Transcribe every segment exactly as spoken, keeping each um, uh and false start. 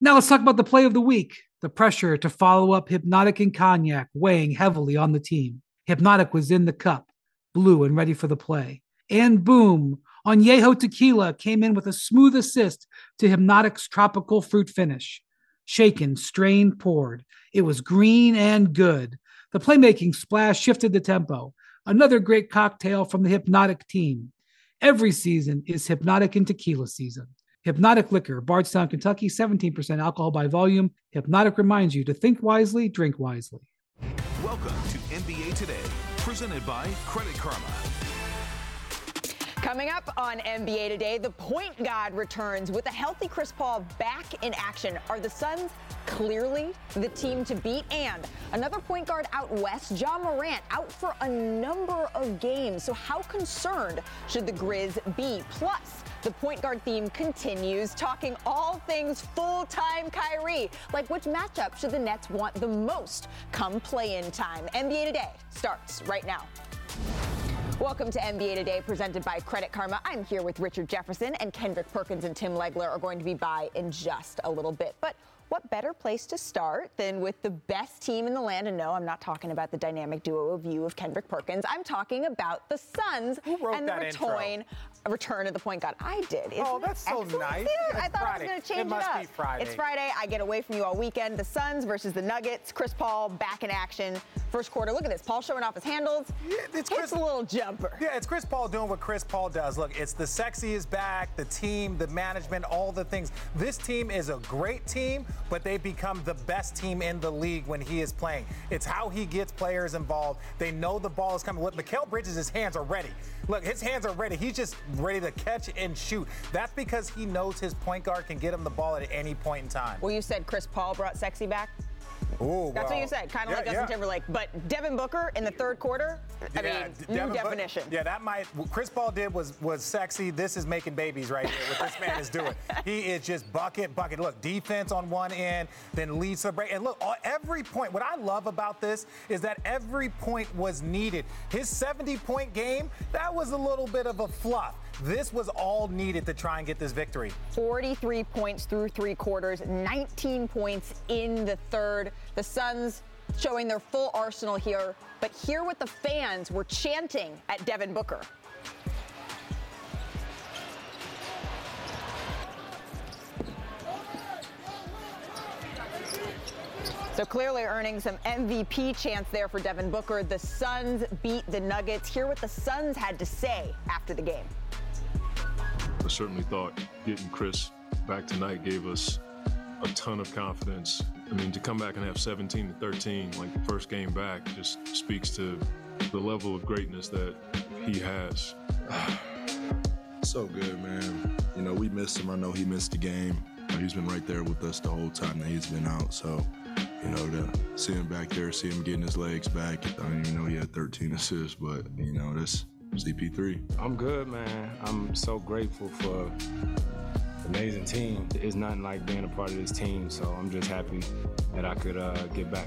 Now let's talk about the play of the week. The pressure to follow up Hypnotic and Cognac weighing heavily on the team. Hypnotic was in the cup, blue and ready for the play. And boom, Añejo Tequila came in with a smooth assist to Hypnotic's tropical fruit finish. Shaken, strained, poured. It was green and good. The playmaking splash shifted the tempo. Another great cocktail from the Hypnotic team. Every season is Hypnotic and Tequila season. Hypnotic Liquor, Bardstown, Kentucky, seventeen percent alcohol by volume. Hypnotic reminds you to think wisely, drink wisely. Welcome to N B A Today, presented by Credit Karma. Coming up on N B A Today, the point guard returns with a healthy Chris Paul back in action. Are the Suns clearly the team to beat? And another point guard out west, Ja Morant, out for a number of games. So how concerned should the Grizz be? Plus, the point guard theme continues, talking all things full-time Kyrie. Like, which matchup should the Nets want the most come play-in time? N B A Today starts right now. Welcome to N B A Today, presented by Credit Karma. I'm here with Richard Jefferson, and Kendrick Perkins and Tim Legler are going to be by in just a little bit. But what better place to start than with the best team in the land? And no, I'm not talking about the dynamic duo of you of Kendrick Perkins. I'm talking about the Suns and the return, return of the point guard. I did. Isn't oh, that's so excellent? nice. I thought Friday. I was going to change it, must it up. Be Friday. It's Friday. I get away from you all weekend. The Suns versus the Nuggets. Chris Paul back in action. First quarter. Look at this. Paul showing off his handles. Yeah, it's Chris, a little jumper. Yeah, it's Chris Paul doing what Chris Paul does. Look, it's the sexy is back, the team, the management, all the things. This team is a great team, but they become the best team in the league when he is playing. It's how he gets players involved. They know the ball is coming. Look, Mikal Bridges, his hands are ready. Look, his hands are ready. He's just ready to catch and shoot. That's because he knows his point guard can get him the ball at any point in time. Well, you said Chris Paul brought sexy back? Ooh, That's well, what you said, kind of yeah, like Justin yeah. Timberlake. But Devin Booker in the third quarter, I yeah, mean, Devin new definition. Book, yeah, that might. What Chris Paul did was was sexy. This is making babies right here. What this man is doing. He is just bucket, bucket. Look, defense on one end, then leads to the break. And look, all, every point. What I love about this is that every point was needed. His seventy-point game, that was a little bit of a fluff. This was all needed to try and get this victory. forty-three points through three quarters, nineteen points in the third. The Suns showing their full arsenal here, but hear what the fans were chanting at Devin Booker. So clearly earning some M V P chants there for Devin Booker. The Suns beat the Nuggets. Hear what the Suns had to say after the game. I certainly thought getting Chris back tonight gave us a ton of confidence. I mean, to come back and have seventeen to thirteen, like the first game back, just speaks to the level of greatness that he has. So good, man. You know, we missed him. I know he missed the game. He's been right there with us the whole time that he's been out. So, you know, to see him back there, see him getting his legs back. I didn't even know he had thirteen assists, but, you know, that's C P three. I'm good, man. I'm so grateful for the amazing team. It's nothing like being a part of this team, so I'm just happy that I could uh, get back.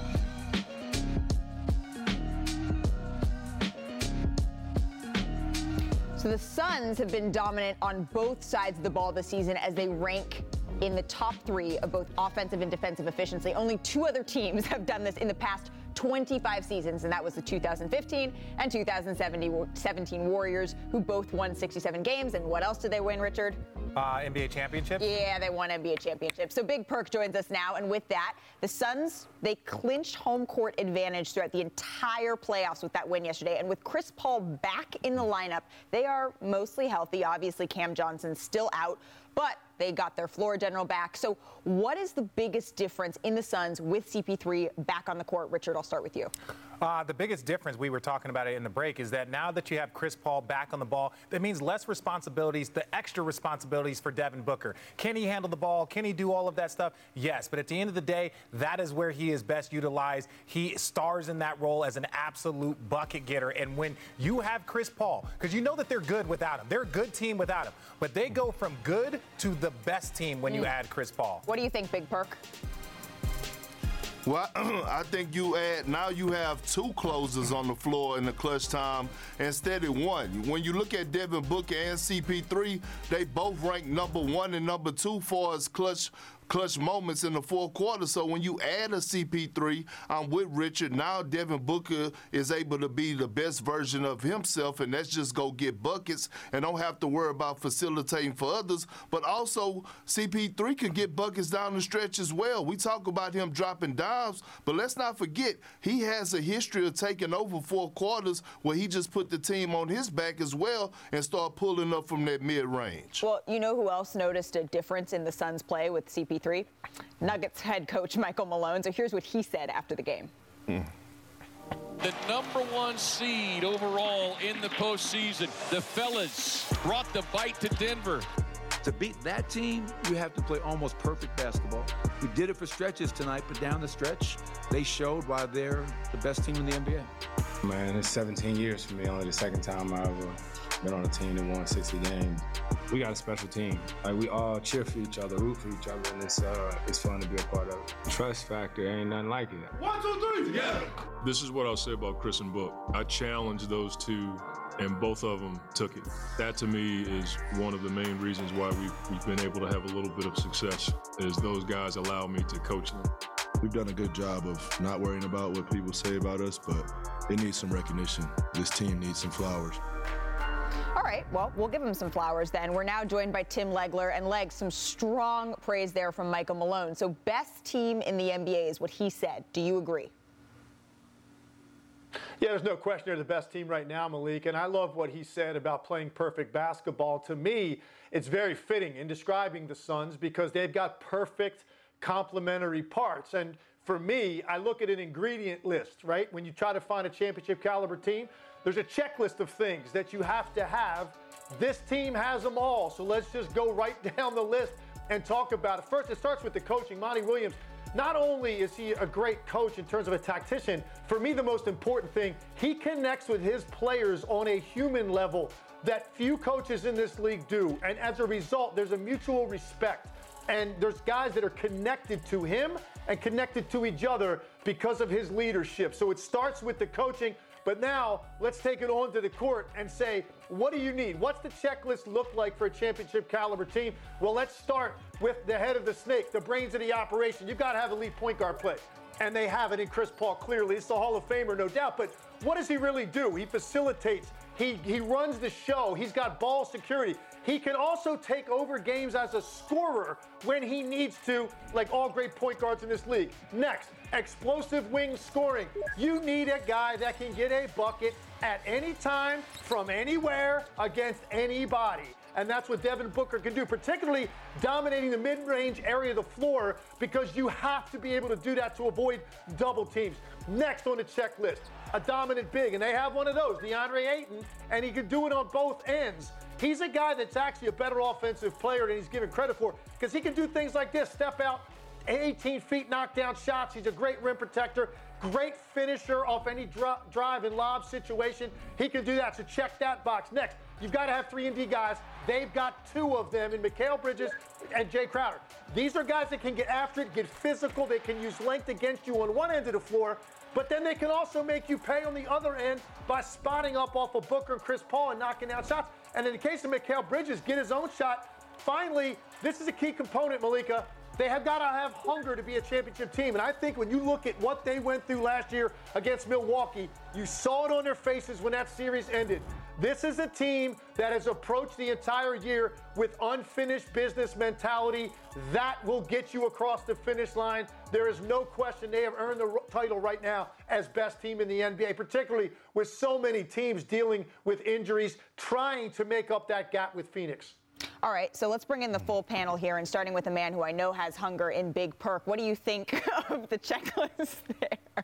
So the Suns have been dominant on both sides of the ball this season as they rank in the top three of both offensive and defensive efficiency. Only two other teams have done this in the past twenty-five seasons, and that was the two thousand fifteen and two thousand seventeen Warriors, who both won sixty-seven games. And what else did they win, Richard? Uh, N B A championship? Yeah, they won N B A championship. So Big Perk joins us now, and with that, the Suns, they clinched home court advantage throughout the entire playoffs with that win yesterday. And with Chris Paul back in the lineup, they are mostly healthy. Obviously, Cam Johnson's still out, but they got their floor general back. So what is the biggest difference in the Suns with C P three back on the court? Richard, I'll start with you. Uh, the biggest difference, we were talking about it in the break, is that now that you have Chris Paul back on the ball, that means less responsibilities, the extra responsibilities for Devin Booker. Can he handle the ball? Can he do all of that stuff? Yes, but at the end of the day, that is where he is best utilized. He stars in that role as an absolute bucket getter. And when you have Chris Paul, because you know that they're good without him. They're a good team without him. But they go from good to the best team when mm. you add Chris Paul. What do you think, Big Perk? Well, I think you add, now you have two closers on the floor in the clutch time instead of one. When you look at Devin Booker and C P three, they both rank number one and number two for as clutch clutch moments in the fourth quarter. So when you add a C P three, I'm with Richard. Now Devin Booker is able to be the best version of himself, and that's just go get buckets and don't have to worry about facilitating for others. But also, C P three can get buckets down the stretch as well. We talk about him dropping dimes, but let's not forget, he has a history of taking over four quarters where he just put the team on his back as well and start pulling up from that mid-range. Well, you know who else noticed a difference in the Suns' play with C P three? Nuggets head coach Michael Malone. So here's what he said after the game. Mm. The number one seed overall in the postseason. The fellas brought the bite to Denver. To beat that team, you have to play almost perfect basketball. We did it for stretches tonight, but down the stretch, they showed why they're the best team in the N B A. Man, it's seventeen years for me. Only the second time I ever been on a team that won sixty games. We got a special team. Like, we all cheer for each other, root for each other, and it's uh, it's fun to be a part of it. Trust factor, ain't nothing like it. One, two, three, together. This is what I'll say about Chris and Book. I challenged those two, and both of them took it. That, to me, is one of the main reasons why we've, we've been able to have a little bit of success, is those guys allow me to coach them. We've done a good job of not worrying about what people say about us, but it needs some recognition. This team needs some flowers. All right, well, we'll give him some flowers then. We're now joined by Tim Legler. And Leg, some strong praise there from Michael Malone. So best team in the N B A is what he said. Do you agree? Yeah, there's no question they're the best team right now, Malik. And I love what he said about playing perfect basketball. To me, it's very fitting in describing the Suns because they've got perfect complementary parts. And for me, I look at an ingredient list, right? When you try to find a championship caliber team, there's a checklist of things that you have to have. This team has them all. So let's just go right down the list and talk about it. First, it starts with the coaching. Monty Williams, not only is he a great coach in terms of a tactician, for me, the most important thing, he connects with his players on a human level that few coaches in this league do. And as a result, there's a mutual respect. And there's guys that are connected to him and connected to each other because of his leadership. So it starts with the coaching. But now let's take it on to the court and say, what do you need? What's the checklist look like for a championship caliber team? Well, let's start with the head of the snake, the brains of the operation. You've got to have elite point guard play. And they have it in Chris Paul, clearly. It's the Hall of Famer, no doubt. But what does he really do? He facilitates. He, he runs the show. He's got ball security. He can also take over games as a scorer when he needs to, like all great point guards in this league. Next, explosive wing scoring. You need a guy that can get a bucket at any time, from anywhere, against anybody. And that's what Devin Booker can do, particularly dominating the mid-range area of the floor, because you have to be able to do that to avoid double teams. Next on the checklist, a dominant big, and they have one of those, DeAndre Ayton, and he can do it on both ends. He's a guy that's actually a better offensive player than he's given credit for, because he can do things like this, step out, eighteen feet, knock down shots. He's a great rim protector, great finisher off any dri- drive and lob situation. He can do that, so check that box. Next, you've got to have three and D guys. They've got two of them in Mikal Bridges and Jay Crowder. These are guys that can get after it, get physical. They can use length against you on one end of the floor, but then they can also make you pay on the other end by spotting up off of Booker and Chris Paul and knocking down shots. And in the case of Mikal Bridges, get his own shot. Finally, this is a key component, Malika. They have got to have hunger to be a championship team. And I think when you look at what they went through last year against Milwaukee, you saw it on their faces when that series ended. This is a team that has approached the entire year with unfinished business mentality. That will get you across the finish line. There is no question they have earned the title right now as best team in the N B A, particularly with so many teams dealing with injuries, trying to make up that gap with Phoenix. All right, so let's bring in the full panel here, and starting with a man who I know has hunger in Big Perk. What do you think of the checklist there?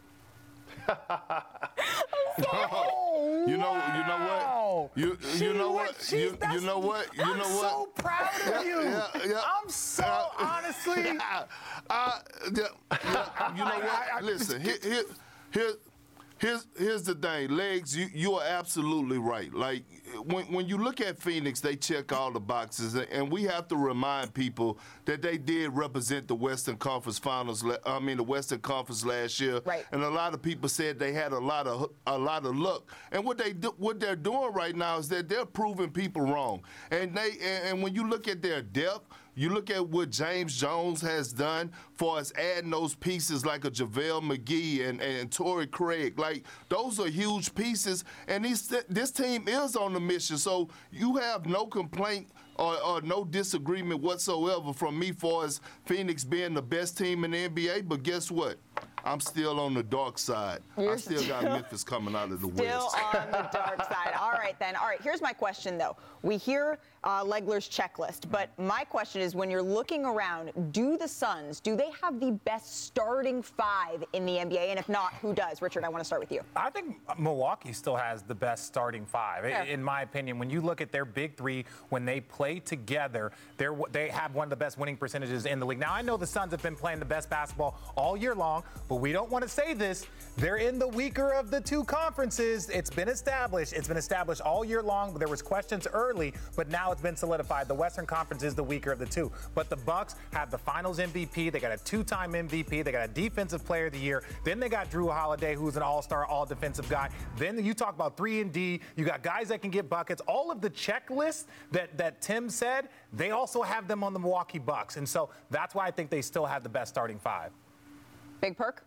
Oh, you know, you know what? You you know what? You, you know what? You I'm know what? so proud of you. Yeah, yeah. I'm so Uh, honestly. Yeah, uh, yeah, yeah, you know what? I- I- Listen, here, here, here, here's here's the thing, Legs. You you are absolutely right. Like when when you look at Phoenix, they check all the boxes, and we have to remind people that they did represent the Western Conference Finals. I mean, the Western Conference last year. Right. And a lot of people said they had a lot of a lot of luck. And what they do, what they're doing right now is that they're proving people wrong. And they and, and when you look at their depth, You look at what James Jones has done for us adding those pieces like a JaVale McGee and, and Torrey Craig. Like, those are huge pieces, and these, this team is on the mission. So you have no complaint or, or no disagreement whatsoever from me for as Phoenix being the best team in the N B A. But guess what? I'm still on the dark side. You're I still, still got Memphis coming out of the still West. Still on the dark side. All right, then. All right, here's my question, though. We hear uh, Legler's checklist, but my question is, when you're looking around, do the Suns, do they have the best starting five in the N B A? And if not, who does? Richard, I want to start with you. I think Milwaukee still has the best starting five, yeah. in my opinion. When you look at their big three, when they play together, they're, they have one of the best winning percentages in the league. Now, I know the Suns have been playing the best basketball all year long, but we don't want to say this. They're in the weaker of the two conferences. It's been established. It's been established all year long. There was questions early, but now it's been solidified. The Western Conference is the weaker of the two. But the Bucks have the Finals M V P. They got a two-time M V P. They got a Defensive Player of the Year. Then they got Drew Holiday, who's an all-star, all-defensive guy. Then you talk about three and D. You got guys that can get buckets. All of the checklists that, that Tim said, they also have them on the Milwaukee Bucks. And so that's why I think they still have the best starting five. Big Perk?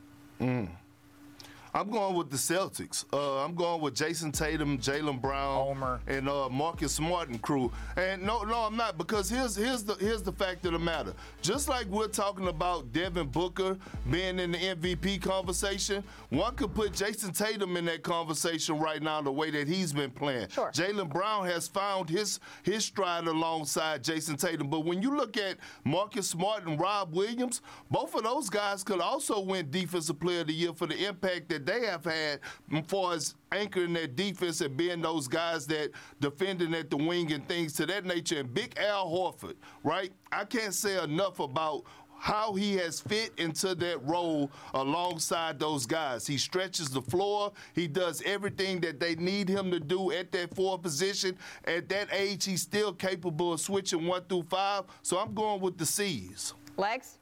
Mm. I'm going with the Celtics. Uh, I'm going with Jason Tatum, Jaylen Brown, Homer, and uh, Marcus Smart and crew. And no, no, I'm not, because here's here's the here's the fact of the matter. Just like we're talking about Devin Booker being in the M V P conversation, one could put Jason Tatum in that conversation right now the way that he's been playing. Sure. Jaylen Brown has found his his stride alongside Jason Tatum. But when you look at Marcus Smart and Rob Williams, both of those guys could also win Defensive Player of the Year for the impact that they have had as far as anchoring their defense and being those guys that defending at the wing and things to that nature. And Big Al Horford, right? I can't say enough about how he has fit into that role alongside those guys. He stretches the floor. He does everything that they need him to do at that forward position. At that age, he's still capable of switching one through five. So I'm going with the C's. Legs?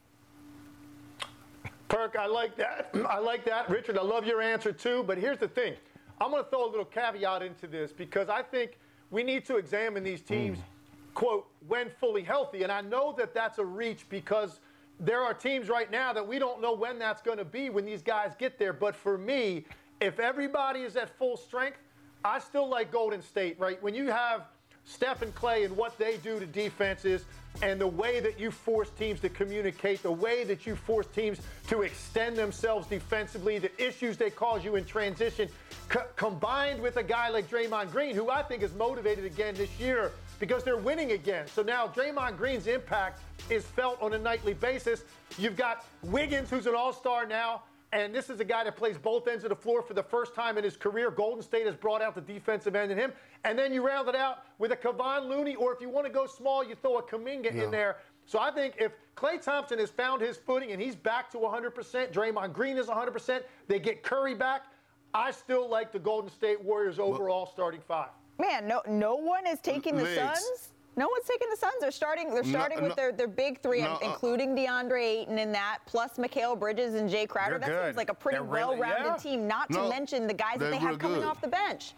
Perk, I like that. I like that. Richard, I love your answer too, but here's the thing. I'm going to throw a little caveat into this because I think we need to examine these teams, mm. quote, when fully healthy. And I know that that's a reach because there are teams right now that we don't know when that's going to be when these guys get there. But for me, if everybody is at full strength, I still like Golden State, right? When you have Steph and Clay and what they do to defenses and the way that you force teams to communicate, the way that you force teams to extend themselves defensively, the issues they cause you in transition, co- combined with a guy like Draymond Green, who I think is motivated again this year because they're winning again. So now Draymond Green's impact is felt on a nightly basis. You've got Wiggins, who's an all-star now, and this is a guy that plays both ends of the floor for the first time in his career. Golden State has brought out the defensive end in him. And then you round it out with a Kevon Looney, or if you want to go small, you throw a Kuminga yeah. in there. So I think if Klay Thompson has found his footing and he's back to one hundred percent, Draymond Green is one hundred percent, they get Curry back, I still like the Golden State Warriors overall well, starting five. Man, no no one is taking the Legs. Suns? No one's taking the Suns. They're starting. They're starting no, with no, their, their big three, no, including DeAndre Ayton in that, plus Mikal Bridges and Jay Crowder. That good. seems like a pretty really, well-rounded yeah. team. Not no, to mention the guys that they have coming good. off the bench.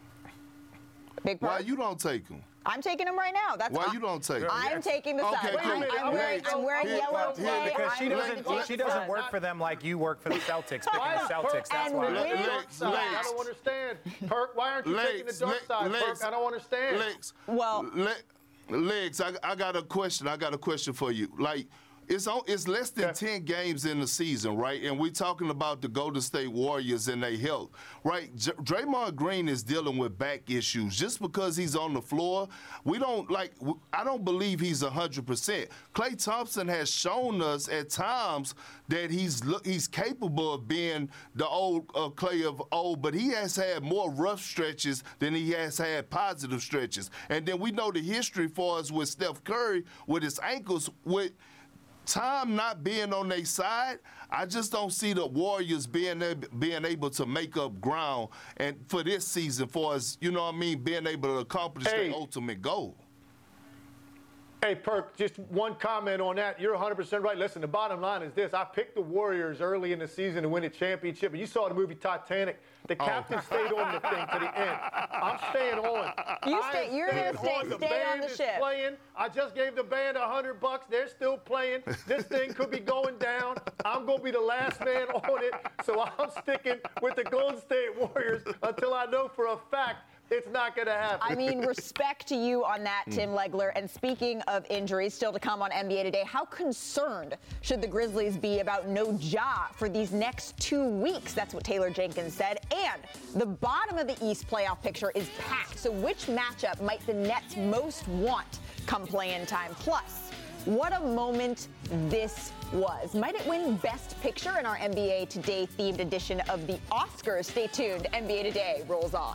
Big Why you don't take them? I'm taking them right now. That's Why you don't take them? I'm taking the Suns. Okay, I'm, I'm wearing, I'm wearing here, yellow here, today. Because she I'm doesn't, wearing she doesn't work for them like you work for the Celtics. Picking the Celtics. That's and why. Legs, Legs. I don't understand. Perk, why aren't you Legs, taking the dark legs, side, legs, Perk? I don't understand. Legs. Well, Le- Legs, I, I got a question. I got a question for you. Like, it's on, it's less than yeah. ten games in the season, right? And we're talking about the Golden State Warriors and their health, right? J- Draymond Green is dealing with back issues. Just because he's on the floor, we don't, like, I don't believe he's one hundred percent. Klay Thompson has shown us at times that he's he's capable of being the old uh, Klay of old, but he has had more rough stretches than he has had positive stretches. And then we know the history for us with Steph Curry with his ankles, with time not being on their side. I just don't see the Warriors being able, being able to make up ground and for this season for us, you know what I mean, being able to accomplish hey. their ultimate goal. Hey, Perk, just one comment on that. You're one hundred percent right. Listen, the bottom line is this. I picked the Warriors early in the season to win a championship, and you saw the movie Titanic. The captain oh. stayed on the thing to the end. I'm staying on. You stay, you're going to stay, on. The stay band on the is ship. Playing. I just gave the band a hundred bucks. They're still playing. This thing could be going down. I'm going to be the last man on it, so I'm sticking with the Golden State Warriors until I know for a fact it's not going to happen. I mean, respect to you on that, Tim Legler. And speaking of injuries, still to come on N B A Today, how concerned should the Grizzlies be about no Ja for these next two weeks? That's what Taylor Jenkins said. And the bottom of the East playoff picture is packed. So which matchup might the Nets most want come play-in time? Plus, what a moment this was. Might it win Best Picture in our N B A Today themed edition of the Oscars? Stay tuned. N B A Today rolls on.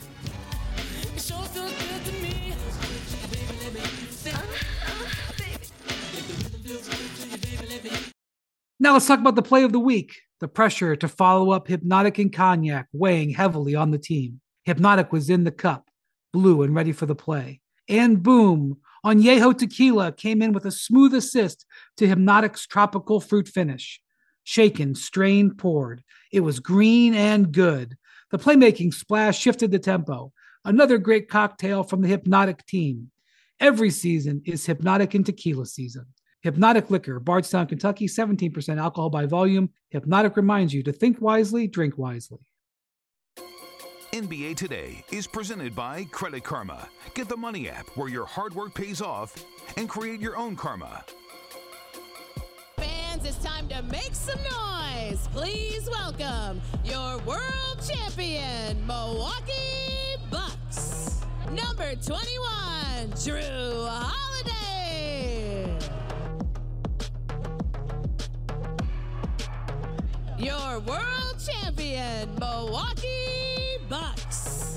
Now let's talk about the play of the week. The pressure to follow up Hypnotic and Cognac weighing heavily on the team. Hypnotic was in the cup, blue and ready for the play. And boom, Añejo Tequila came in with a smooth assist to Hypnotic's tropical fruit finish. Shaken, strained, poured. It was green and good. The playmaking splash shifted the tempo. Another great cocktail from the Hypnotic team. Every season is Hypnotic and Tequila season. Hypnotic Liquor, Bardstown, Kentucky, seventeen percent alcohol by volume. Hypnotic reminds you to think wisely, drink wisely. N B A Today is presented by Credit Karma. Get the money app where your hard work pays off and create your own karma. Fans, it's time to make some noise. Please welcome your world champion, Milwaukee Bucks. Number twenty-one, Jrue Holiday. Your world champion, Milwaukee Bucks.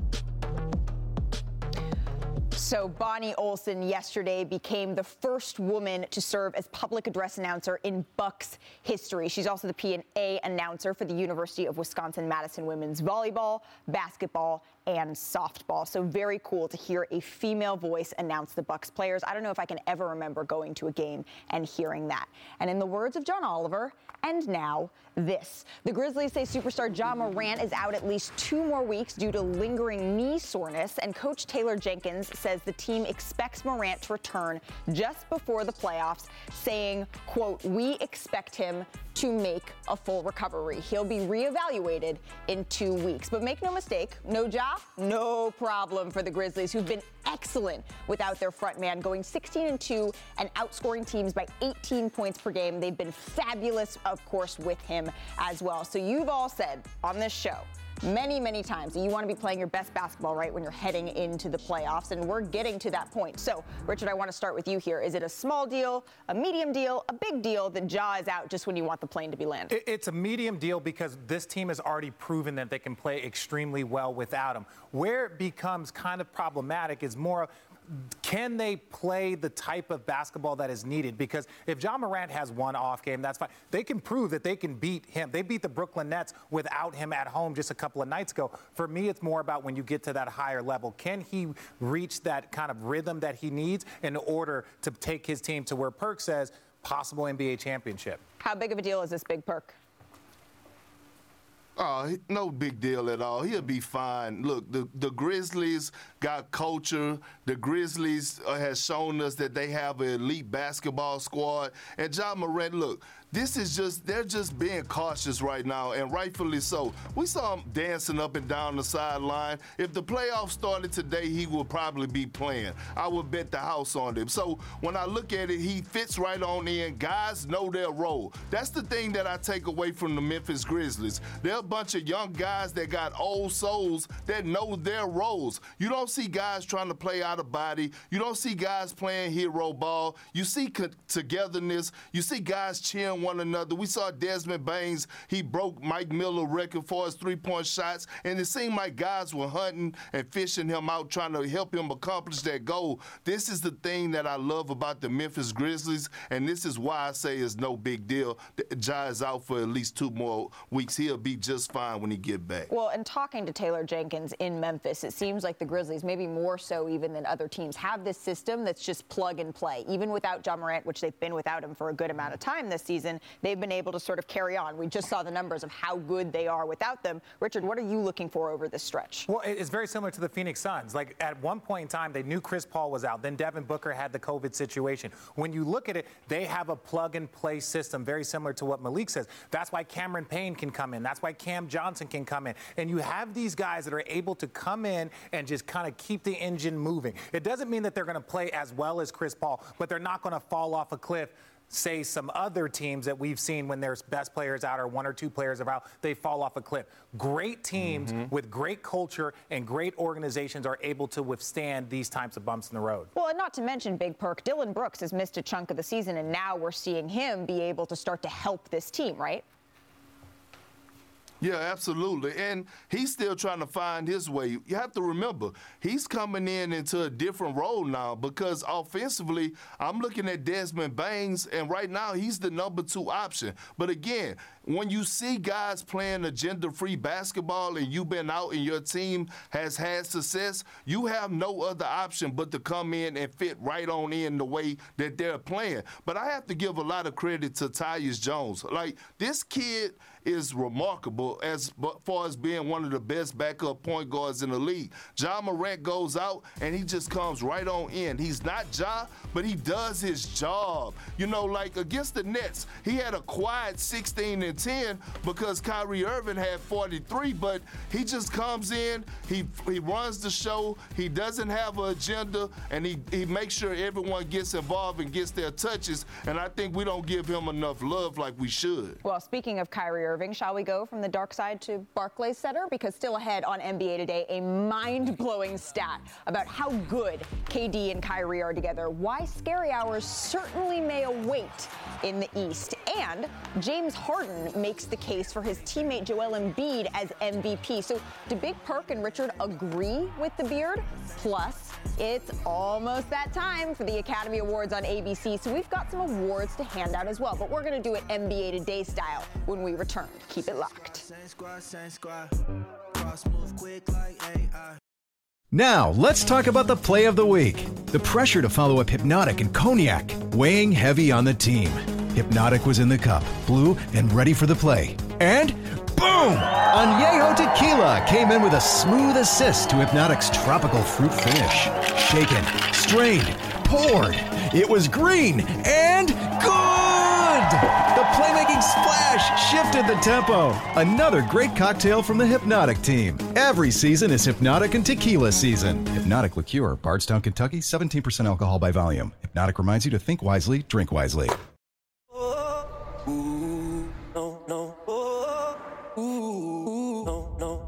So Bonnie Olsen yesterday became the first woman to serve as public address announcer in Bucks history. She's also the P and A announcer for the University of Wisconsin-Madison women's volleyball, basketball, and softball. So very cool to hear a female voice announce the Bucks players. I don't know if I can ever remember going to a game and hearing that. And in the words of John Oliver, and now this. The Grizzlies say superstar Ja Morant is out at least two more weeks due to lingering knee soreness, and Coach Taylor Jenkins says the team expects Morant to return just before the playoffs, saying, quote, "We expect him to make a full recovery. He'll be reevaluated in two weeks. But make no mistake, no Ja, no problem for the Grizzlies, who've been excellent without their front man, going sixteen and two and outscoring teams by eighteen points per game. They've been fabulous, of course, with him as well. So you've all said on this show many, many times that you want to be playing your best basketball, right, when you're heading into the playoffs, and we're getting to that point. So, Richard, I want to start with you here. Is it a small deal, a medium deal, a big deal that Ja is out just when you want the plane to be landed? It's a medium deal because this team has already proven that they can play extremely well without him. Where it becomes kind of problematic is more, can they play the type of basketball that is needed? Because if Ja Morant has one off game, that's fine. They can prove that they can beat him. They beat the Brooklyn Nets without him at home just a couple of nights ago. For me, it's more about when you get to that higher level. Can he reach that kind of rhythm that he needs in order to take his team to where Perk says possible N B A championship? How big of a deal is this, Big Perk? Oh, no big deal at all. He'll be fine. Look, the, the Grizzlies got culture. The Grizzlies uh, has shown us that they have an elite basketball squad. And Ja Morant, look, this is just, they're just being cautious right now, and rightfully so. We saw him dancing up and down the sideline. If the playoffs started today, he would probably be playing. I would bet the house on him. So when I look at it, he fits right on in. Guys know their role. That's the thing that I take away from the Memphis Grizzlies. They're a bunch of young guys that got old souls that know their roles. You don't see guys trying to play out of body. You don't see guys playing hero ball. You see co- togetherness. You see guys cheering one another. We saw Desmond Baines. He broke Mike Miller's record for his three-point shots, and it seemed like guys were hunting and fishing him out, trying to help him accomplish that goal. This is the thing that I love about the Memphis Grizzlies, and this is why I say it's no big deal. Ja is out for at least two more weeks. He'll be just just fine when he get back. Well, and talking to Taylor Jenkins in Memphis, it seems like the Grizzlies, maybe more so even than other teams, have this system that's just plug and play. Even without Ja Morant, which they've been without him for a good amount of time this season, they've been able to sort of carry on. We just saw the numbers of how good they are without them. Richard, what are you looking for over this stretch? Well, it's very similar to the Phoenix Suns. Like, at one point in time, they knew Chris Paul was out. Then Devin Booker had the COVID situation. When you look at it, they have a plug-and-play system, very similar to what Malik says. That's why Cameron Payne can come in. That's why Cam Johnson can come in. And you have these guys that are able to come in and just kind of keep the engine moving. It doesn't mean that they're going to play as well as Chris Paul, but they're not going to fall off a cliff. Say some other teams that we've seen when there's best players out or one or two players are out, they fall off a cliff. Great teams mm-hmm. with great culture and great organizations are able to withstand these types of bumps in the road. Well, and not to mention, Big Perk, Dillon Brooks has missed a chunk of the season, and now we're seeing him be able to start to help this team, right? Yeah, absolutely. And he's still trying to find his way. You have to remember, he's coming in into a different role now because offensively, I'm looking at Desmond Baines, and right now he's the number two option. But again, when you see guys playing agenda-free basketball and you've been out and your team has had success, you have no other option but to come in and fit right on in the way that they're playing. But I have to give a lot of credit to Tyus Jones. Like, this kid is remarkable as far as being one of the best backup point guards in the league. Ja Morant goes out, and he just comes right on in. He's not Ja, but he does his job. You know, like against the Nets, he had a quiet sixteen and ten because Kyrie Irving had forty-three, but he just comes in, he he runs the show, he doesn't have an agenda, and he, he makes sure everyone gets involved and gets their touches, and I think we don't give him enough love like we should. Well, speaking of Kyrie Irving, shall we go from the dark side to Barclays Center? Because still ahead on N B A Today, a mind-blowing stat about how good K D and Kyrie are together, why scary hours certainly may await in the East, and James Harden makes the case for his teammate Joel Embiid as M V P. So do Big Perk and Richard agree with the beard? Plus, it's almost that time for the Academy Awards on A B C, so we've got some awards to hand out as well, but we're going to do it N B A Today style when we return. Keep it locked. Now, let's talk about the play of the week. The pressure to follow up Hypnotic and Cognac, weighing heavy on the team. Hypnotic was in the cup, blue, and ready for the play. And boom! Añejo Tequila came in with a smooth assist to Hypnotic's tropical fruit finish. Shaken, strained, poured. It was green and good! The playmaking splash shifted the tempo. Another great cocktail from the Hypnotic team. Every season is Hypnotic and Tequila season. Hypnotic Liqueur, Bardstown, Kentucky, seventeen percent alcohol by volume. Hypnotic reminds you to think wisely, drink wisely. Ooh, no, no, oh, ooh, no, no.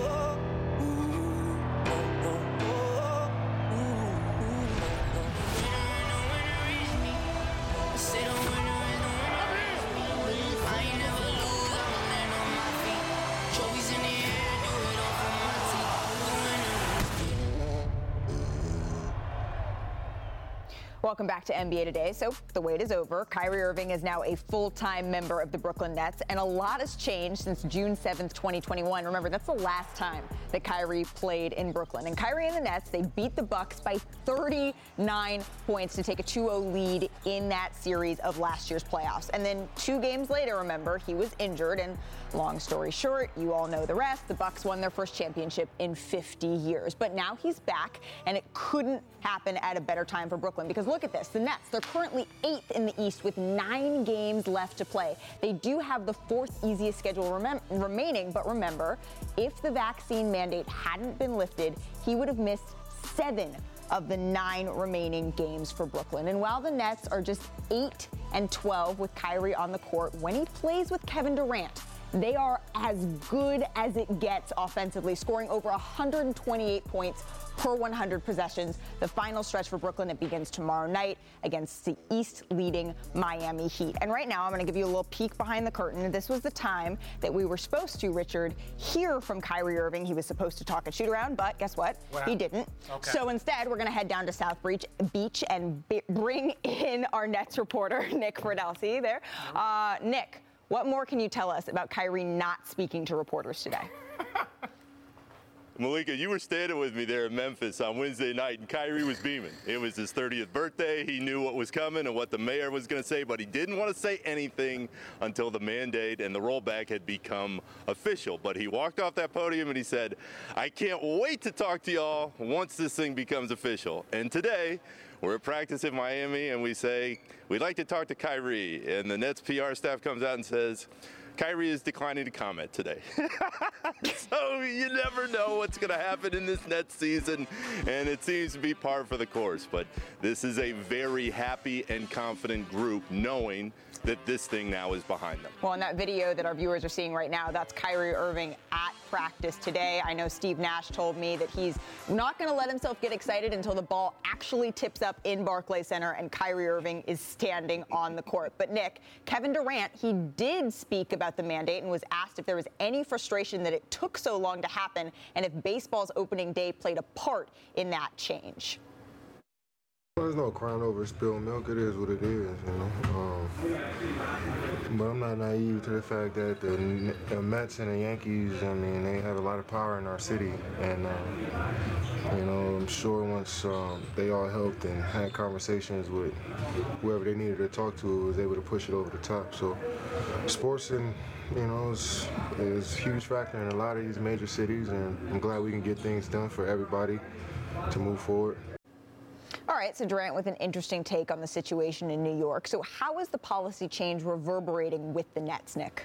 Welcome back to N B A Today. So the wait is over. Kyrie Irving is now a full-time member of the Brooklyn Nets, and a lot has changed since June seventh, twenty twenty-one. Remember, that's the last time that Kyrie played in Brooklyn. And Kyrie and the Nets, they beat the Bucks by thirty-nine points to take a two oh lead in that series of last year's playoffs. And then two games later, remember, he was injured, and long story short, you all know the rest. The Bucks won their first championship in fifty years. But now he's back, and it couldn't happen at a better time for Brooklyn, because look at this. The Nets, they're currently eighth in the East with nine games left to play. They do have the fourth easiest schedule rem- remaining, but remember, if the vaccine mandate hadn't been lifted, he would have missed seven of the nine remaining games for Brooklyn. And while the Nets are just eight and twelve with Kyrie on the court, when he plays with Kevin Durant, they are as good as it gets offensively, scoring over one hundred twenty-eight points per one hundred possessions. The final stretch for Brooklyn, it begins tomorrow night against the East-leading Miami Heat. And right now, I'm going to give you a little peek behind the curtain. This was the time that we were supposed to, Richard, hear from Kyrie Irving. He was supposed to talk at shoot-around, but guess what? Wow. He didn't. Okay. So instead, we're going to head down to South Beach, Beach and b- bring in our Nets reporter, Nick Friedel. See you there. Uh, Nick, What more can you tell us about Kyrie not speaking to reporters today? Malika, you were standing with me there in Memphis on Wednesday night, and Kyrie was beaming. It was his thirtieth birthday. He knew what was coming and what the mayor was going to say, but he didn't want to say anything until the mandate and the rollback had become official. But he walked off that podium and he said, I can't wait to talk to y'all once this thing becomes official. And today, we're at practice in Miami, and we say, we'd like to talk to Kyrie. And the Nets P R staff comes out and says, Kyrie is declining to comment today. So you never know what's going to happen in this Nets season, and it seems to be par for the course. But this is a very happy and confident group, knowing that this thing now is behind them. Well, in that video that our viewers are seeing right now, that's Kyrie Irving at practice today. I know Steve Nash told me that he's not going to let himself get excited until the ball actually tips up in Barclays Center and Kyrie Irving is standing on the court. But Nick, Kevin Durant, he did speak about the mandate and was asked if there was any frustration that it took so long to happen and if baseball's opening day played a part in that change. Well, there's no crying over spilled milk. It is what it is, you know. Um, but I'm not naive to the fact that the, the Mets and the Yankees, I mean, they have a lot of power in our city. And, um, you know, I'm sure once um, they all helped and had conversations with whoever they needed to talk to, was able to push it over the top. So sports and you know, is, is a huge factor in a lot of these major cities, and I'm glad we can get things done for everybody to move forward. All right, so Durant with an interesting take on the situation in New York. So how is the policy change reverberating with the Nets, Nick?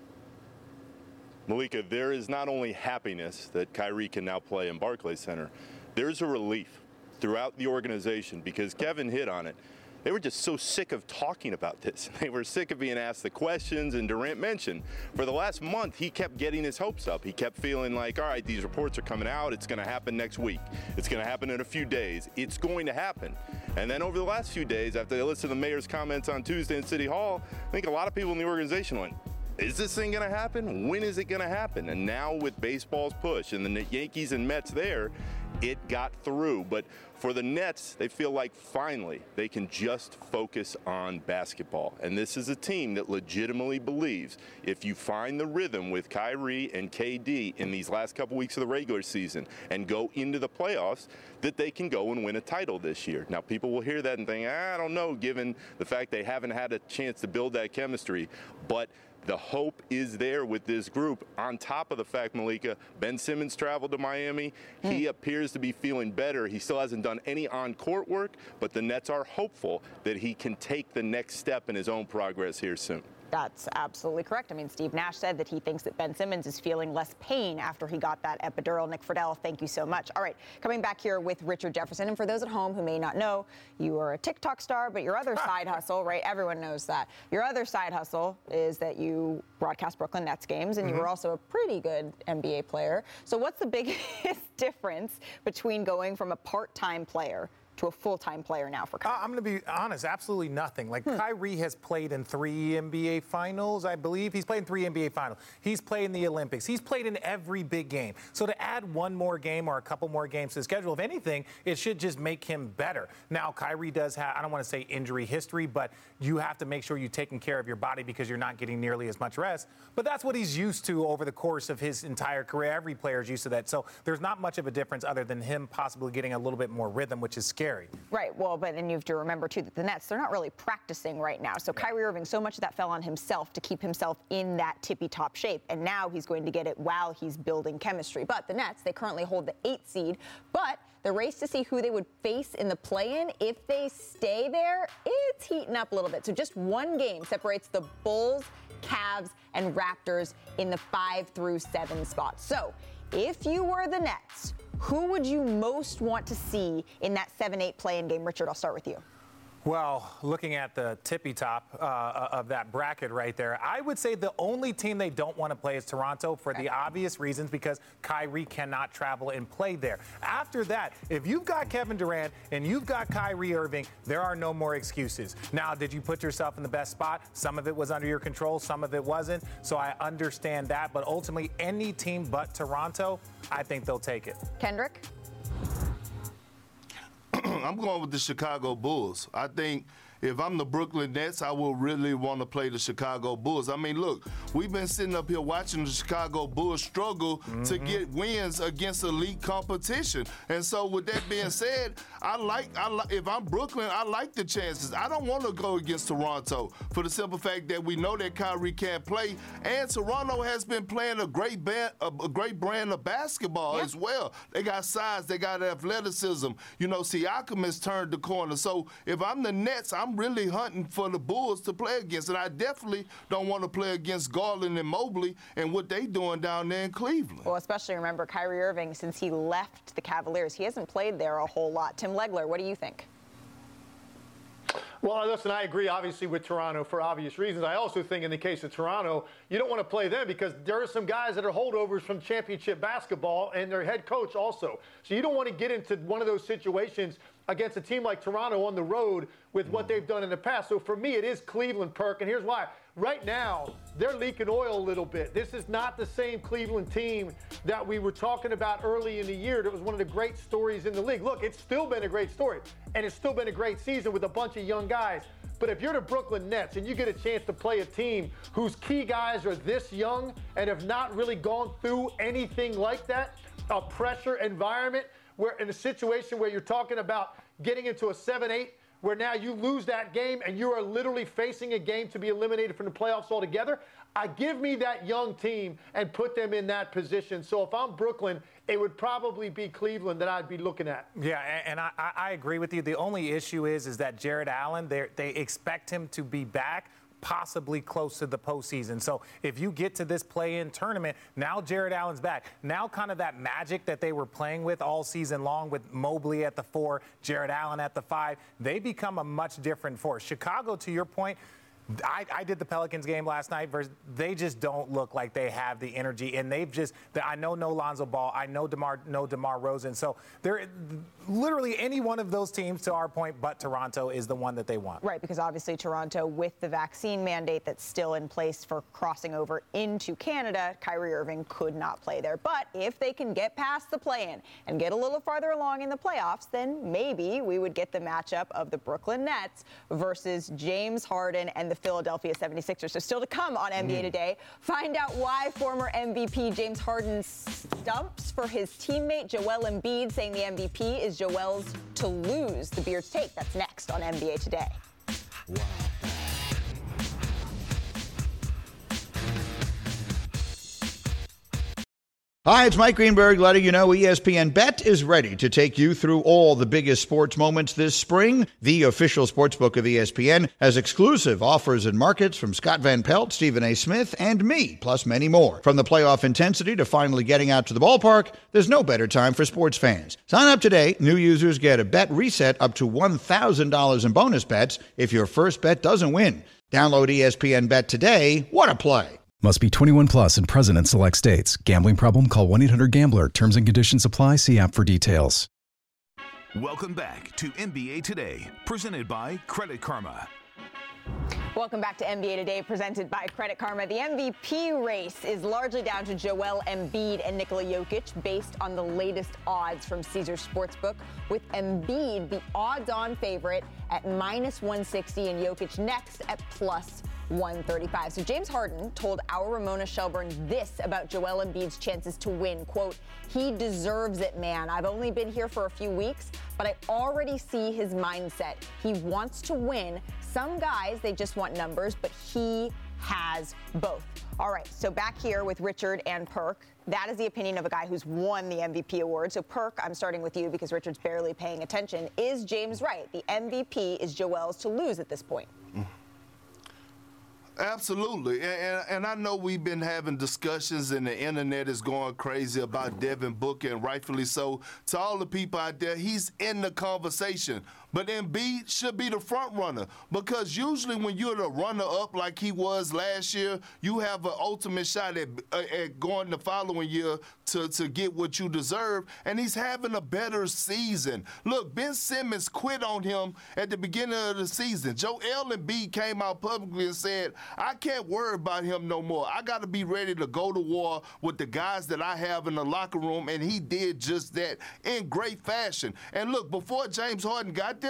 Malika, there is not only happiness that Kyrie can now play in Barclays Center, there's a relief throughout the organization because Kevin hit on it. They were just so sick of talking about this. They were sick of being asked the questions, and Durant mentioned for the last month he kept getting his hopes up. He kept feeling like, all right, these reports are coming out. It's going to happen next week. It's going to happen in a few days. It's going to happen. And then over the last few days, after they listened to the mayor's comments on Tuesday in City Hall, I think a lot of people in the organization went, is this thing going to happen? When is it going to happen? And now with baseball's push and the Yankees and Mets there, it got through. But for the Nets, they feel like finally they can just focus on basketball. And this is a team that legitimately believes if you find the rhythm with Kyrie and K D in these last couple weeks of the regular season and go into the playoffs, that they can go and win a title this year. Now, people will hear that and think, I don't know, given the fact they haven't had a chance to build that chemistry. But the hope is there with this group. On top of the fact, Malika, Ben Simmons traveled to Miami. Mm. He appears to be feeling better. He still hasn't done any on-court work, but the Nets are hopeful that he can take the next step in his own progress here soon. That's absolutely correct. I mean, Steve Nash said that he thinks that Ben Simmons is feeling less pain after he got that epidural. Nick Friedel, thank you so much. All right, coming back here with Richard Jefferson. And for those at home who may not know, you are a TikTok star, but your other side hustle, right? Everyone knows that. Your other side hustle is that you broadcast Brooklyn Nets games, and mm-hmm. you were also a pretty good N B A player. So what's the biggest difference between going from a part-time player to a full-time player now for Kyrie? Uh, I'm going to be honest, absolutely nothing. Like, hmm. Kyrie has played in three N B A finals, I believe. He's played in three N B A finals. He's played in the Olympics. He's played in every big game. So to add one more game or a couple more games to the schedule, if anything, it should just make him better. Now, Kyrie does have, I don't want to say injury history, but you have to make sure you're taking care of your body because you're not getting nearly as much rest. But that's what he's used to over the course of his entire career. Every player is used to that. So there's not much of a difference other than him possibly getting a little bit more rhythm, which is scary. Right. Well, but then you have to remember, too, that the Nets, they're not really practicing right now. So Kyrie Irving, so much of that fell on himself to keep himself in that tippy-top shape. And now he's going to get it while he's building chemistry. But the Nets, they currently hold the eighth seed. But the race to see who they would face in the play-in, if they stay there, it's heating up a little bit. So just one game separates the Bulls, Cavs, and Raptors in the five through seven spots. So if you were the Nets, who would you most want to see in that seven eight play-in game? Richard, I'll start with you. Well, looking at the tippy top uh, of that bracket right there, I would say the only team they don't want to play is Toronto for the obvious reasons because Kyrie cannot travel and play there. After that, if you've got Kevin Durant and you've got Kyrie Irving, there are no more excuses. Now, did you put yourself in the best spot? Some of it was under your control, some of it wasn't. So I understand that. But ultimately, any team but Toronto, I think they'll take it. Kendrick? I'm going with the Chicago Bulls. I think if I'm the Brooklyn Nets, I will really want to play the Chicago Bulls. I mean, look, we've been sitting up here watching the Chicago Bulls struggle mm-hmm. to get wins against elite competition. And so with that being said, I like, I like if I'm Brooklyn, I like the chances. I don't want to go against Toronto for the simple fact that we know that Kyrie can't play, and Toronto has been playing a great band, a, a great brand of basketball yeah. as well. They got size, they got athleticism. You know, Siakam has turned the corner. So if I'm the Nets, I'm really hunting for the Bulls to play against, and I definitely don't want to play against Garland and Mobley and what they doing down there in Cleveland. Well, especially remember Kyrie Irving, since he left the Cavaliers, he hasn't played there a whole lot. Tim Legler, what do you think? Well, listen, I agree, obviously, with Toronto for obvious reasons. I also think in the case of Toronto, you don't want to play them because there are some guys that are holdovers from championship basketball and their head coach also. So you don't want to get into one of those situations against a team like Toronto on the road with what they've done in the past. So for me, it is Cleveland, Perk, and here's why. Right now, they're leaking oil a little bit. This is not the same Cleveland team that we were talking about early in the year. That was one of the great stories in the league. Look, it's still been a great story, and it's still been a great season with a bunch of young guys. But if you're the Brooklyn Nets and you get a chance to play a team whose key guys are this young and have not really gone through anything like that, a pressure environment, where in a situation where you're talking about getting into a seven eight, where now you lose that game and you are literally facing a game to be eliminated from the playoffs altogether, I give me that young team and put them in that position. So if I'm Brooklyn, it would probably be Cleveland that I'd be looking at. Yeah, and I, I agree with you. The only issue is, is that Jared Allen, they expect him to be back possibly close to the postseason. So if you get to this play-in tournament, now Jared Allen's back. Now kind of that magic that they were playing with all season long with Mobley at the four, Jared Allen at the five, they become a much different force. Chicago, to your point, I, I did the Pelicans game last night. Versus, they just don't look like they have the energy, and they've just. I know no Lonzo Ball, I know DeMar, no DeMar Rosen. So they're literally any one of those teams, to our point, but Toronto is the one that they want. Right, because obviously Toronto, with the vaccine mandate that's still in place for crossing over into Canada, Kyrie Irving could not play there. But if they can get past the play-in and get a little farther along in the playoffs, then maybe we would get the matchup of the Brooklyn Nets versus James Harden and the Philadelphia seventy-sixers. So still to come on N B A Today, find out why former M V P James Harden stumps for his teammate Joel Embiid, saying the M V P is Joel's to lose. The Beard's take. That's next on N B A Today. Wow. Hi, it's Mike Greenberg letting you know E S P N Bet is ready to take you through all the biggest sports moments this spring. The official sportsbook of E S P N has exclusive offers and markets from Scott Van Pelt, Stephen A. Smith, and me, plus many more. From the playoff intensity to finally getting out to the ballpark, there's no better time for sports fans. Sign up today. New users get a bet reset up to one thousand dollars in bonus bets if your first bet doesn't win. Download E S P N Bet today. What a play. Must be twenty-one plus and present in select states. Gambling problem? Call one eight hundred gambler. Terms and conditions apply. See app for details. Welcome back to N B A Today, presented by Credit Karma. Welcome back to N B A Today, presented by Credit Karma. The M V P race is largely down to Joel Embiid and Nikola Jokic based on the latest odds from Caesars Sportsbook, with Embiid the odds-on favorite at minus one sixty and Jokic next at plus one thirty-five. So James Harden told our Ramona Shelburne this about Joel Embiid's chances to win. Quote, he deserves it, man. I've only been here for a few weeks, but I already see his mindset. He wants to win. Some guys, they just want numbers, but he has both. All right, so back here with Richard and Perk. That is the opinion of a guy who's won the M V P award. So, Perk, I'm starting with you because Richard's barely paying attention. Is James right? The M V P is Joel's to lose at this point. Absolutely. And, and, and I know we've been having discussions and the internet is going crazy about Devin Booker, and rightfully so. To all the people out there, he's in the conversation. But Embiid should be the front runner, because usually when you're the runner-up like he was last year, you have an ultimate shot at, at going the following year to, to get what you deserve, and he's having a better season. Look, Ben Simmons quit on him at the beginning of the season. Joel Embiid came out publicly and said, I can't worry about him no more. I got to be ready to go to war with the guys that I have in the locker room, and he did just that in great fashion. And look, before James Harden got there,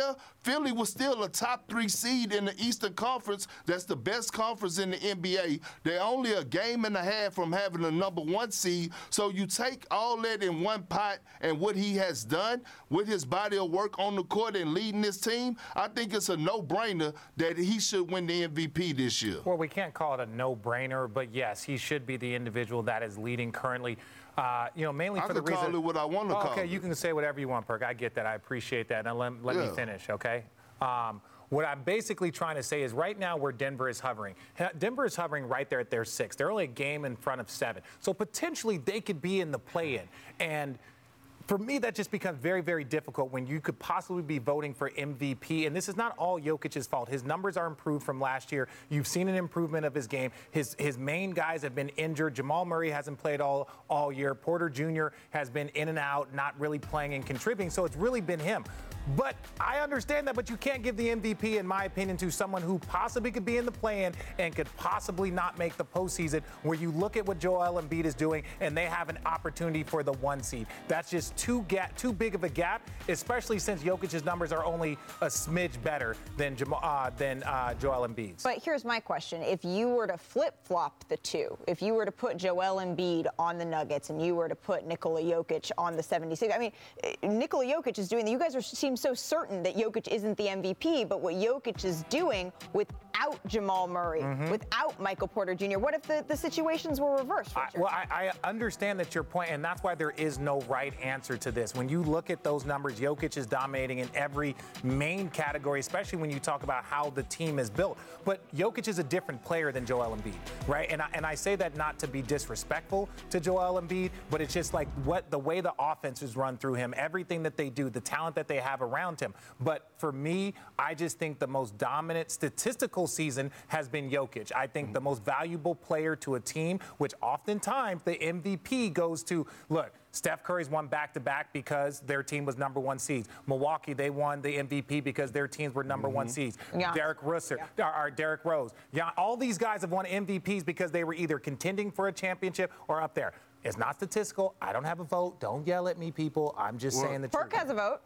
Philly was still a top three seed in the Eastern Conference. That's the best conference in the N B A. They're only a game and a half from having a number one seed. So you take all that in one pot and what he has done with his body of work on the court and leading this team, I think it's a no-brainer that he should win the M V P this year. Well, we can't call it a no-brainer, but yes, he should be the individual that is leading currently. Uh, you know, mainly I for the can reason. call it what I want to oh, call okay, it. you can say whatever you want, Perk. I get that. I appreciate that. Now let, let Yeah. me finish, okay? Um, what I'm basically trying to say is right now where Denver is hovering. Denver is hovering right there at their six. They're only a game in front of seven. So potentially they could be in the play-in. And for me, that just becomes very, very difficult when you could possibly be voting for M V P. And this is not all Jokic's fault. His numbers are improved from last year. You've seen an improvement of his game. His his main guys have been injured. Jamal Murray hasn't played all, all year. Porter Junior has been in and out, not really playing and contributing. So it's really been him. But I understand that, but you can't give the M V P, in my opinion, to someone who possibly could be in the play-in and could possibly not make the postseason, where you look at what Joel Embiid is doing and they have an opportunity for the one seed. That's just too gap, too big of a gap, especially since Jokic's numbers are only a smidge better than Jamal, uh, than uh, Joel Embiid's. But here's my question. If you were to flip-flop the two, if you were to put Joel Embiid on the Nuggets and you were to put Nikola Jokic on the seventy-six, I mean, Nikola Jokic is doing that. You guys are seem so certain that Jokic isn't the M V P, but what Jokic is doing without Jamal Murray, mm-hmm. without Michael Porter Junior, what if the, the situations were reversed, Richard? I, well, I, I understand that your point, and that's why there is no right answer to this. When you look at those numbers, Jokic is dominating in every main category, especially when you talk about how the team is built. But Jokic is a different player than Joel Embiid, right? And I, and I say that not to be disrespectful to Joel Embiid, but it's just like what the way the offense is run through him, everything that they do, the talent that they have around him. But for me, I just think the most dominant statistical season has been Jokic. I think mm-hmm. the most valuable player to a team, which oftentimes the M V P goes to, look, Steph Curry's won back-to-back because their team was number one seeds. Milwaukee, they won the M V P because their teams were number mm-hmm. one seeds. Yeah. Derek Russer, yeah. or Derek Rose. Yeah, all these guys have won M V Ps because they were either contending for a championship or up there. It's not statistical. I don't have a vote. Don't yell at me, people. I'm just well, saying the Perk truth. has a vote.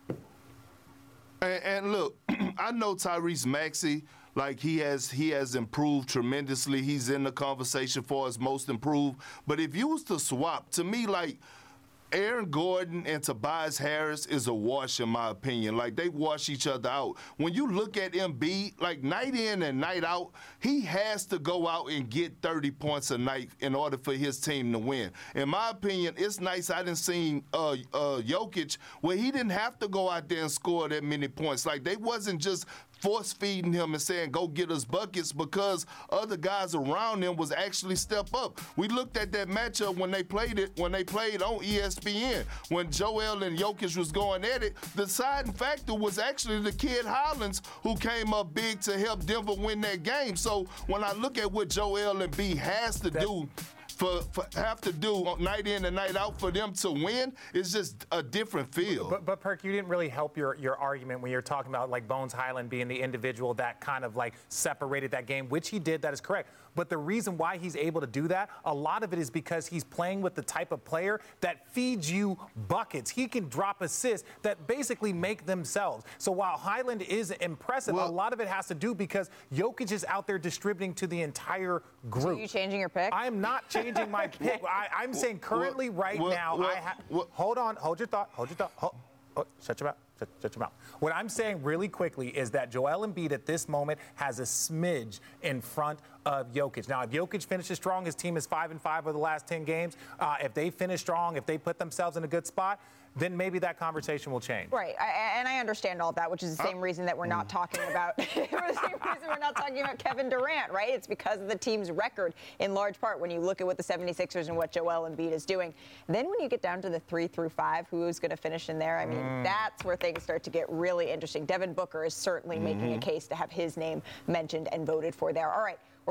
And, and look, I know Tyrese Maxey, like he has he has improved tremendously. He's in the conversation for his most improved. But if you was to swap, to me, like, Aaron Gordon and Tobias Harris is a wash, in my opinion. Like, they wash each other out. When you look at Embiid, like, night in and night out, he has to go out and get thirty points a night in order for his team to win. In my opinion, it's nice I didn't see uh, uh, Jokic where he didn't have to go out there and score that many points. Like, they wasn't just force-feeding him and saying, go get us buckets, because other guys around him was actually step up. We looked at that matchup when they played it, when they played on E S P N. When Joel and Jokic was going at it, the deciding factor was actually the kid Hollins, who came up big to help Denver win that game. So when I look at what Joel Embiid has to do, For, for have to do night in and night out for them to win, is just a different feel. But, but Perk, you didn't really help your, your argument when you're talking about like Bones Highland being the individual that kind of like separated that game, which he did. That is correct. But the reason why he's able to do that, a lot of it is because he's playing with the type of player that feeds you buckets. He can drop assists that basically make themselves. So while Highland is impressive, well, a lot of it has to do because Jokic is out there distributing to the entire group. So are you changing your pick? I am not changing my pick. I, I'm saying currently well, right well, now, well, I ha- well, hold on, hold your thought, hold your thought. Hold, oh, shut your mouth. Shut, shut your mouth. What I'm saying really quickly is that Joel Embiid at this moment has a smidge in front of Jokic. Now, if Jokic finishes strong, his team is five and five over the last ten games. Uh, if they finish strong, if they put themselves in a good spot, then maybe that conversation will change. Right, I, and I understand all that, which is the same reason that we're not talking about. the same reason we're not talking about Kevin Durant, right? It's because of the team's record, in large part, when you look at what the seventy-sixers and what Joel Embiid is doing. Then when you get down to the three through five, who's going to finish in there? I mean, mm. that's where things start to get really interesting. Devin Booker is certainly mm-hmm. making a case to have his name mentioned and voted for there. All right. We're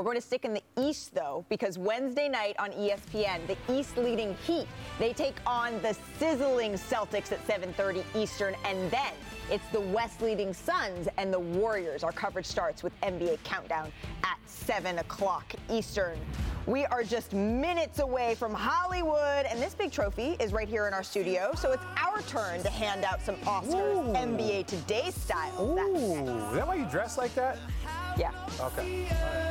We're going to stick in the East, though, because Wednesday night on E S P N, the East leading Heat, they take on the sizzling Celtics at seven thirty Eastern, and then it's the West leading Suns and the Warriors. Our coverage starts with N B A Countdown at seven o'clock Eastern. We are just minutes away from Hollywood, and this big trophy is right here in our studio. So it's our turn to hand out some Oscars Ooh. N B A Today style. Ooh, is that why you dress like that? Yeah. Okay.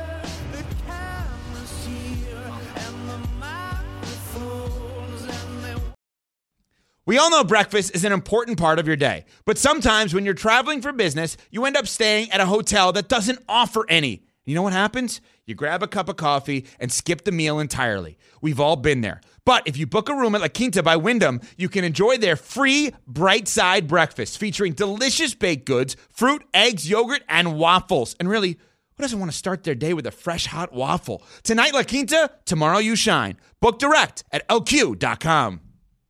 We all know breakfast is an important part of your day, but sometimes when you're traveling for business, you end up staying at a hotel that doesn't offer any. You know what happens? You grab a cup of coffee and skip the meal entirely. We've all been there. But if you book a room at La Quinta by Wyndham, you can enjoy their free Bright Side breakfast featuring delicious baked goods, fruit, eggs, yogurt, and waffles. And really, who doesn't want to start their day with a fresh hot waffle? Tonight, La Quinta, tomorrow you shine. Book direct at L Q dot com.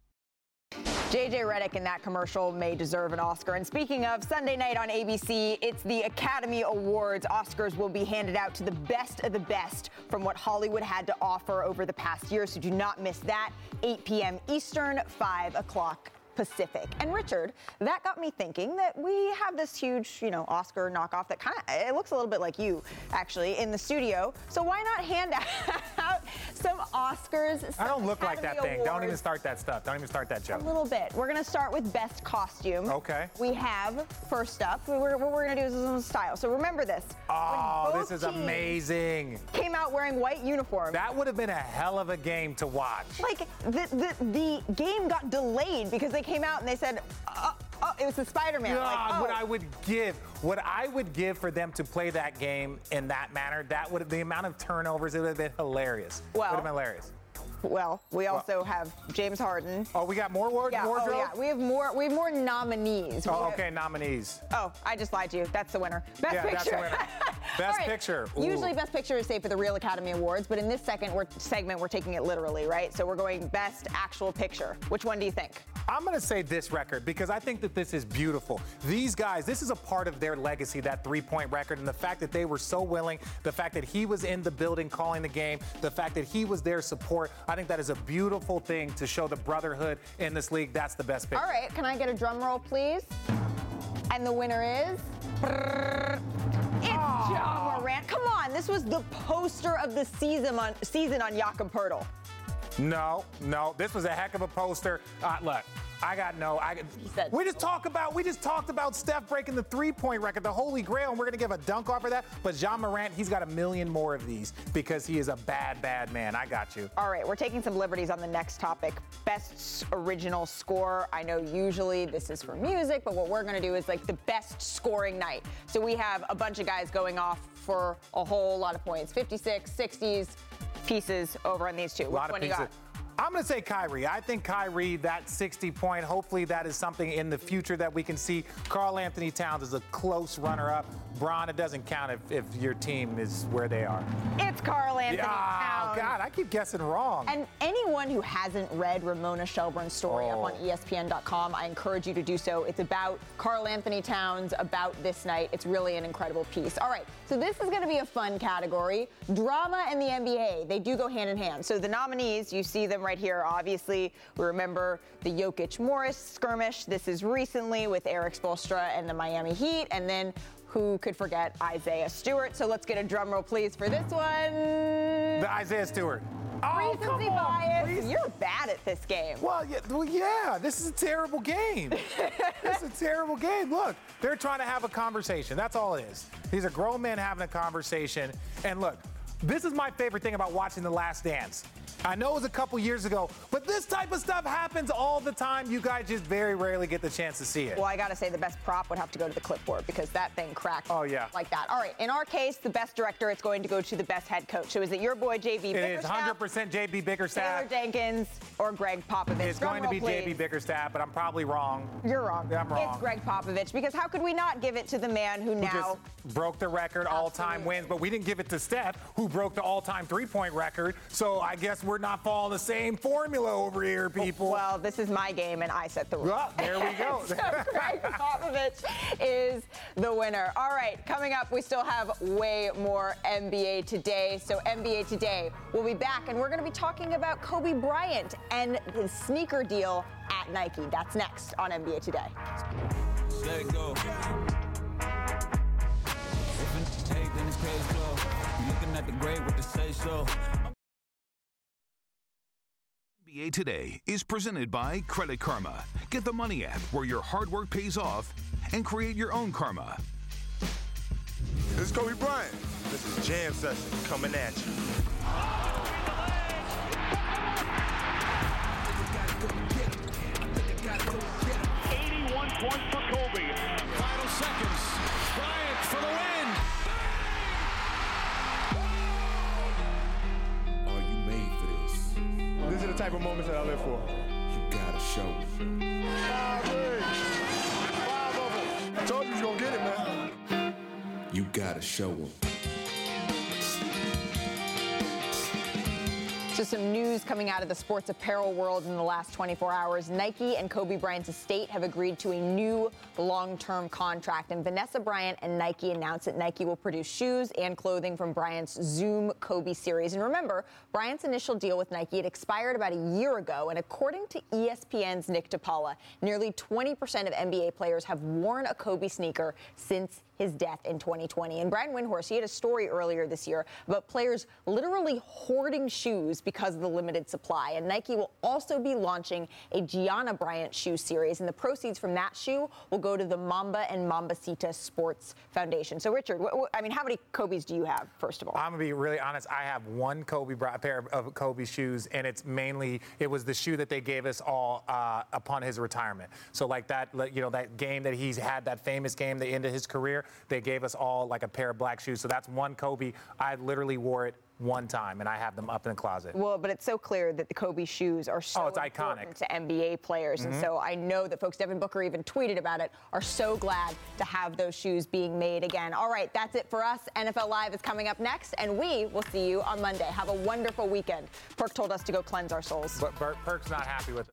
J J Redick in that commercial may deserve an Oscar. And speaking of, Sunday night on A B C, it's the Academy Awards. Oscars will be handed out to the best of the best from what Hollywood had to offer over the past year. So do not miss that. eight p.m. Eastern, five o'clock Pacific. And Richard, that got me thinking that we have this huge, you know, Oscar knockoff that kind of, it looks a little bit like you, actually, in the studio. So why not hand out some Oscars? Some I don't look Academy like that thing. Awards. Don't even start that stuff. Don't even start that joke. A little bit. We're going to start with best costume. Okay. We have, first up, we're, what we're going to do is some style. So remember this. Oh, this is amazing. Came out wearing white uniforms. That would have been a hell of a game to watch. Like, the, the, the game got delayed because they came out and they said, oh, oh it was the Spider-Man. God, like, oh. What I would give, what I would give for them to play that game in that manner, that would have, the amount of turnovers, it would have been hilarious. Well, it would have been hilarious. Well, we also well, have James Harden. Oh, we got more ward- yeah, wardrobe? Oh, yeah, we have more. We have more nominees. Oh, have, okay, nominees. Oh, I just lied to you. That's the winner. Best yeah, picture. That's the winner. Best right. picture. Ooh. Usually, best picture is saved for the real Academy Awards, but in this second we're, segment, we're taking it literally, right? So we're going best actual picture. Which one do you think? I'm going to say this record because I think that this is beautiful. These guys, this is a part of their legacy, that three-point record, and the fact that they were so willing, the fact that he was in the building calling the game, the fact that he was their support, I think that is a beautiful thing to show the brotherhood in this league. That's the best picture. All right, can I get a drum roll, please? And the winner is... It's oh. Ja Morant. Come on, this was the poster of the season on, season on Jakob Poeltl. No, no, this was a heck of a poster. Uh, look, I got no. I, said we just talk about. We just talked about Steph breaking the three-point record, the holy grail, and we're gonna give a dunk off of that. But Ja Morant, he's got a million more of these because he is a bad, bad man. I got you. All right, we're taking some liberties on the next topic. Best original score. I know usually this is for music, but what we're gonna do is like the best scoring night. So we have a bunch of guys going off for a whole lot of points, fifty-six, sixties pieces over on these two. Which one you got? I'm going to say Kyrie. I think Kyrie, that sixty-point, hopefully that is something in the future that we can see. Karl Anthony Towns is a close runner-up. Bron, it doesn't count if, if your team is where they are. It's Karl Anthony yeah, Towns. Oh, God, I keep guessing wrong. And anyone who hasn't read Ramona Shelburne's story oh. up on E S P N dot com, I encourage you to do so. It's about Karl Anthony Towns, about this night. It's really an incredible piece. All right, so this is going to be a fun category. Drama and the N B A, they do go hand in hand. So the nominees, you see them right here. Obviously, we remember the Jokic-Morris skirmish. This is recently with Eric Spoelstra and the Miami Heat. And then who could forget Isaiah Stewart? So let's get a drum roll, please, for this one. The Isaiah Stewart. Oh, Recency bias. Please. You're bad at this game. Well, yeah, well, yeah. This is a terrible game. This is a terrible game. Look, they're trying to have a conversation. That's all it is. These are grown men having a conversation. And look, this is my favorite thing about watching The Last Dance. I know it was a couple years ago, but this type of stuff happens all the time. You guys just very rarely get the chance to see it. Well, I got to say the best prop would have to go to the clipboard because that thing cracked oh, yeah. like that. All right, in our case, the best director, it's going to go to the best head coach. So is it your boy, J B Bickerstaff? It is one hundred percent J B Bickerstaff. Taylor Jenkins or Greg Popovich? It's Drum going to be roll, J B Bickerstaff, but I'm probably wrong. You're wrong. Yeah, I'm wrong. It's Greg Popovich because how could we not give it to the man who, who now just broke the record, all-time wins, but we didn't give it to Steph, who broke the all-time three-point record. So I guess we're not following the same formula over here, people. Well, this is my game, and I set the rules. Well, there we go. So Greg Popovich is the winner. All right, coming up, we still have way more N B A Today. So N B A Today, we'll be back, and we're going to be talking about Kobe Bryant and his sneaker deal at Nike. That's next on N B A Today. Let it go. Looking at the grave with the say so. N B A Today is presented by Credit Karma. Get the money app where your hard work pays off and create your own karma. This is Kobe Bryant. This is Jam Session coming at you. eighty-one points for Kobe. Final seconds. Bryant for the win. Are you made for this? These are the type of moments that I live for. You gotta show. Five rings. Five of them. I told you you was gonna get it, man. You gotta show them. So some news coming out of the sports apparel world in the last twenty-four hours. Nike and Kobe Bryant's estate have agreed to a new long-term contract. And Vanessa Bryant and Nike announced that Nike will produce shoes and clothing from Bryant's Zoom Kobe series. And remember, Bryant's initial deal with Nike had expired about a year ago. And according to E S P N's Nick DiPaola, nearly twenty percent of N B A players have worn a Kobe sneaker since his death in twenty twenty. And Brian Windhorst, he had a story earlier this year about players literally hoarding shoes because of the limited supply. And Nike will also be launching a Gianna Bryant shoe series, and the proceeds from that shoe will go to the Mamba and Mambacita Sports Foundation. So, Richard, wh- wh- I mean, how many Kobe's do you have, first of all? I'm going to be really honest. I have one Kobe Bry- pair of Kobe shoes, and it's mainly, it was the shoe that they gave us all uh, upon his retirement. So, like that, you know, that game that he's had, that famous game, the end of his career, they gave us all like a pair of black shoes. So that's one Kobe. I literally wore it one time, and I have them up in the closet. Well, but it's so clear that the Kobe shoes are so oh, it's important iconic to N B A players. Mm-hmm. And so I know that folks, Devin Booker even tweeted about it, are so glad to have those shoes being made again. All right, that's it for us. N F L Live is coming up next, and we will see you on Monday. Have a wonderful weekend. Perk told us to go cleanse our souls. But Perk's not happy with it.